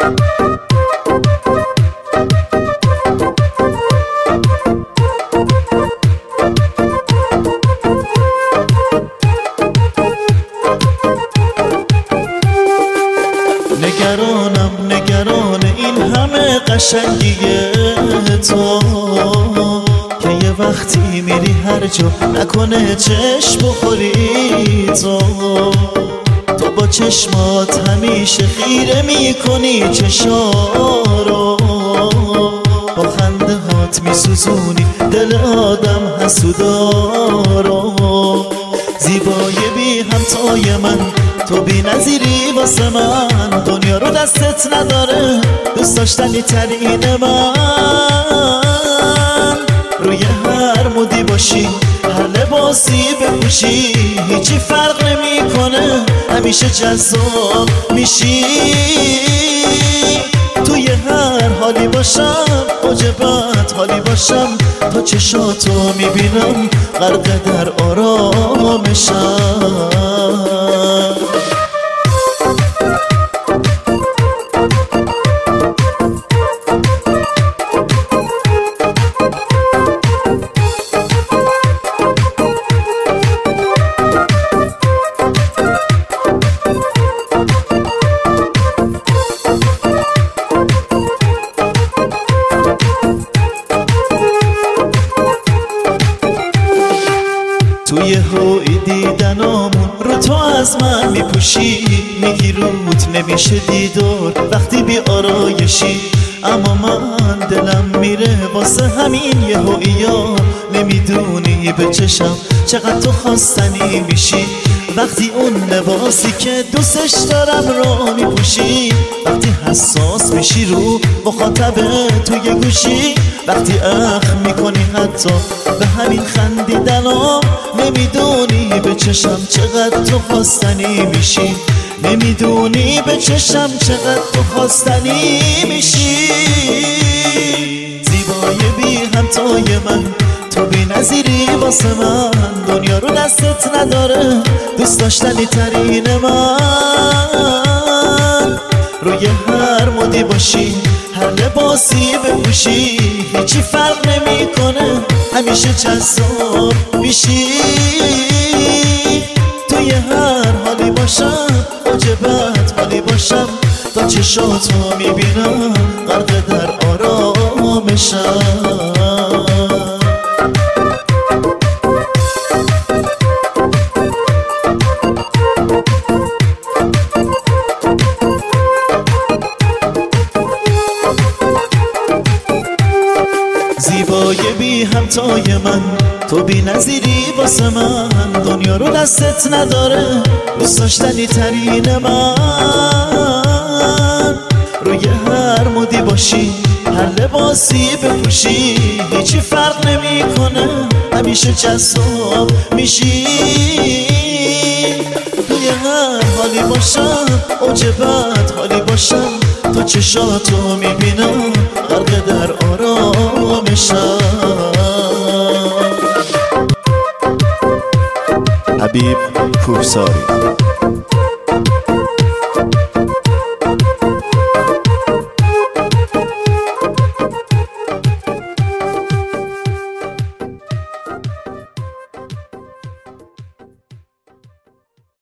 نگران این همه قشنگی تو که یه وقتی میری هر جا نکنه چشم بخوری تو با چشمات همیشه خیره میکنی چشارو، با خنده هات میسوزونی دل آدم حسودارو. زیبای بی همتای من، تو بی نظیری واسه من، دنیا رو دستت نداره دوست داشتنی ترین من. روی هر مودی باشی، هر لباسی بپوشی، هیچی فرق نمیکنه، همیشه جذاب میشی. توی هر حالی باشم، عجبت حالی باشم، تا چشاتو میبینم غرق در آرامشم. توی هوی دیدنامون رو تو از من میپوشی، میگی روت نمیشه دیدار وقتی بی آرایشی. اما من دلم میره واسه همین یه هویا، نمیدونی به چشم چقدر تو خواستنی میشی. وقتی اون لباسی که دوستش دارم رو میپوشی، وقتی حساس میشی رو مخاطب توی گوشی، وقتی اخم میکنی حتی به همین خندیدنام، نمیدونی به چشم چقدر تو خواستنی میشی، نمیدونی به چشم چقدر تو خواستنی میشی. زیبای بی همتای من، تو بی نظیری واسه من، دنیا رو دستت نداره دوست داشتنی ترین من. روی هر مودی باشی، هر لباسی بپوشی، هیچی فرق نمیکنه، همیشه جذاب میشی. توی هر حالی باشم، عجبت حالی باشم، تا چشاتو میبینم غرق در آرامشم. زیبای بی همتای من، تو بی نظیری واسه من، دنیا رو دستت نداره دوست داشتنی ترین من. روی هر مودی باشی، هر لباسی بپوشی، هیچی فرق نمیکنه، همیشه جذاب میشی. توی هر حالی باشم، عجبت حالی باشم، تا چشاتو میبینم غرق در آرامشم. حبیب کوهساری.